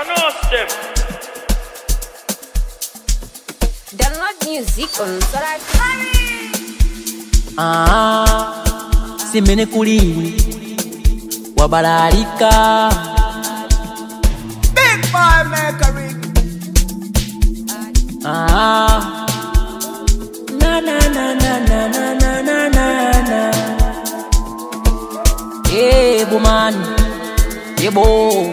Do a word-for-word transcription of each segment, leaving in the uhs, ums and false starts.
Thanos them. Download music on Solar. Ah, simene kuli wabalalika. Big boy make a ring. Ah, na na na na na na na na na na. Hey, woman, hey bo.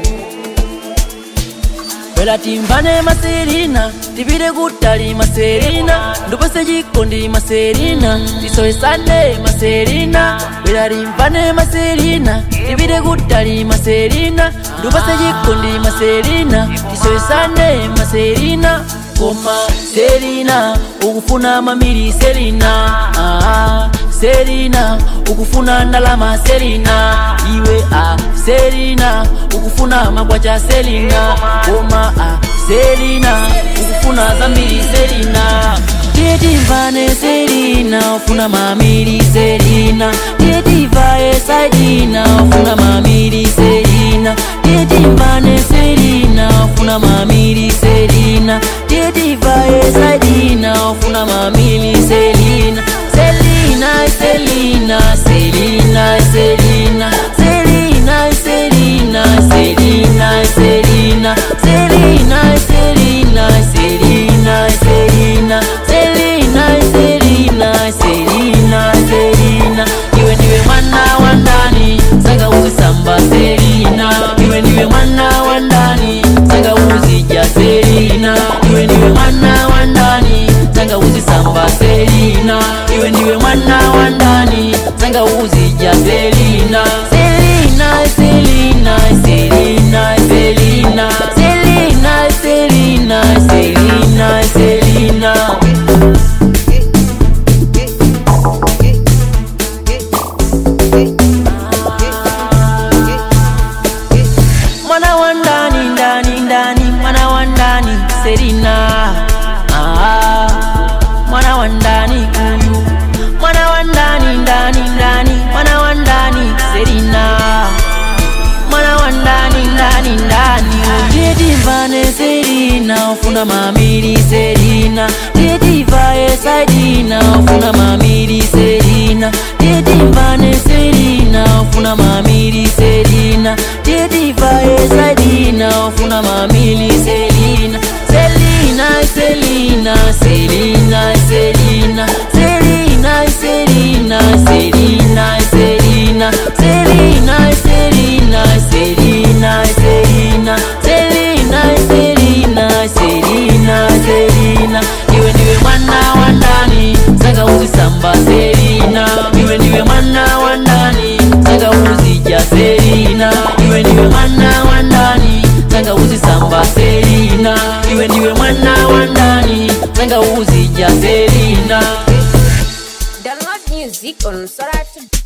Bela timbane maserina, tibide gutali maserina, ndupese jikondi maserina, tisoe sande maserina. Bela timbane maserina, tibide gutali maserina, ndupese jikondi maserina, tisoe sande maserina. Koma Selina, ukufuna mamiri Selina. Ah, Selina, ukufuna ndalama Selina. Iwe ah, Selina, ukufuna magwacha Selina. Koma ah, Selina, ukufuna zambiri Selina. Tietivane Selina, ufuna mamiri Selina. Tietivae Saidina, ufuna mamiri Selina. Tietivane Selina, ufuna mamiri Selina. Tietivae Saidina, ufuna mamiri Selina. Selina, Selina, Selina, Selina. Selina, Selina, Selina, Selina. Selina, Selina, Selina, Selina. Selina, Selina, Selina, Selina. Iwe niwe mwana wa ndani, sanga uzisamba Selina. Iwe niwe mwana wa ndani, sanga uzija Selina. Iwe niwe mwana wa ndani, sanga uzisamba Selina. Iwe niwe mwana wa ndani, sanga uzija Selina. Selina, Selina, Selina, Selina. Selina, Selina, Selina, Selina. Mwana wa ndani, ndani, ndani, mwana wa ndani Selina. Ah, mwana wa ndani huyu, mwana wa ndani, ndani, ndani, mwana wa ndani Selina. Mwana wa ndani, ndani, ndani. Tietivane Selina, ufuna mamiri Selina. Tietivae Saidina, ufuna mamiri Selina. Tietivane Selina, ufuna mamiri Selina. Tietivae Saidina, ufuna mamiri Selina. Selina, Selina, Selina, Selina. Selina, Selina, Selina, Selina. Selina, Selina, Selina, Selina. Selina, Selina, Selina, Selina. Iwe niwe mwana wa ndani, sanga uzisamba Selina. Iwe niwe mwana wa ndani, sanga uzija Selina. Iwe niwe mwana wa ndani, sanga uzisamba Selina. Iwe niwe mwana wa ndani, sanga uzija Selina. Download music on Solar.